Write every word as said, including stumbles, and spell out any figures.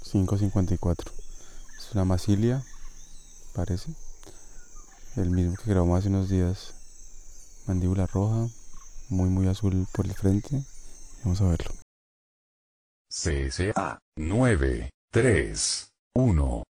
cinco cincuenta y cuatro. Es una Masilia, parece. El mismo que grabamos hace unos días. Mandíbula roja, muy muy azul por el frente. Vamos a verlo. C S A nueve tres uno